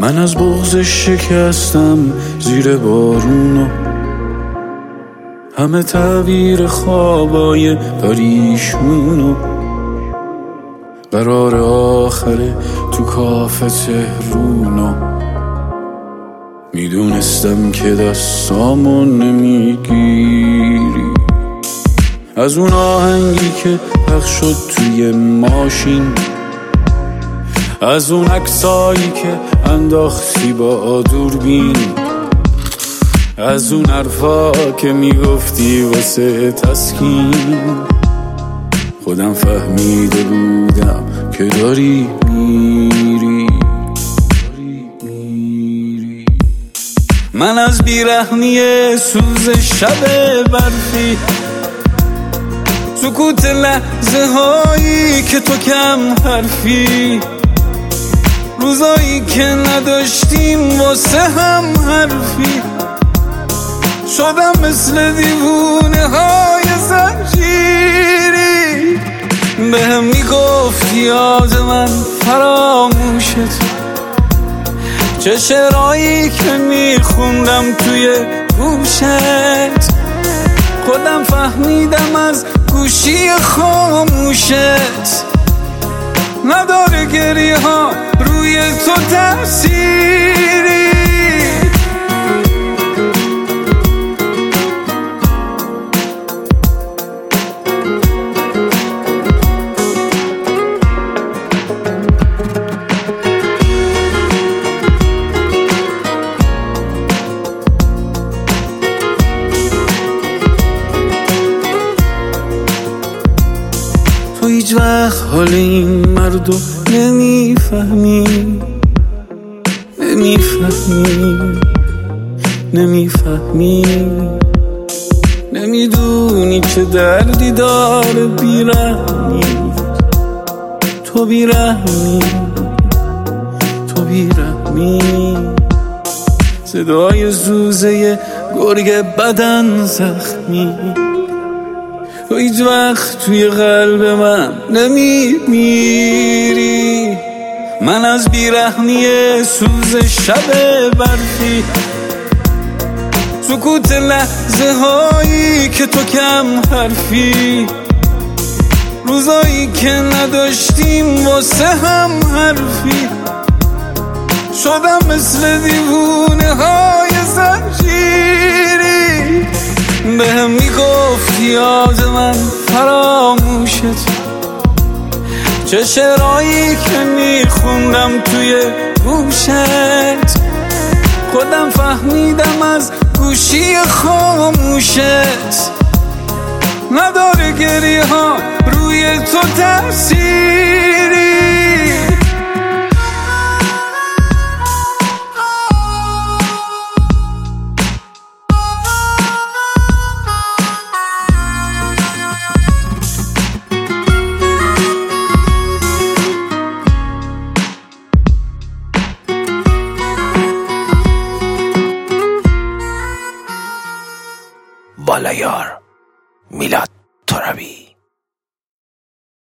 من از بغض شکستم زیر بارونو، همه تعبیر خوابای پریشونو. قرار آخره تو کافه تهرونو، میدونستم که دستامو نمیگیری. از اون آهنگی که پخش شد توی ماشین، از اون عکسایی که انداختی با دوربین، از اون حرفا که میگفتی واسه تسکین، خودم فهمیده بودم که داری میری. من از بیرحمی سوز شب برفی، سکوت لحظه هایی که تو کم حرفی، روزایی که نداشتیم واسه هم حرفی، شدم مثل دیوونه های زنجیری. به هم میگفتی یاد من فراموشت، چه شعرهایی که میخوندم توی گوشت، خودم فهمیدم از گوشی خاموشت نداره گریه ها روی تو تأثیری. تو هیچ وقت حال این مردو نمیفهمی، نمیدونی چه دردی داره بیرحمی. تو بیرحمی، صدای زوزه گرگ بدن زخمی. تو هیچ وقت توی قلب من نمیمیری. من از بیرحمی سوز شب برفی، سکوت لحظه هایی که تو کم حرفی، روزایی که نداشتیم واسه هم حرفی، شدم مثل دیوونه های زنجیری. به هم میگفتی یاد من فراموشت، چه شعرهایی که میخوندم توی گوشت، خودم فهمیدم از گوشی خاموشت نداره گریه ها روی تو تأثیری. بالایار میلاد ترابی.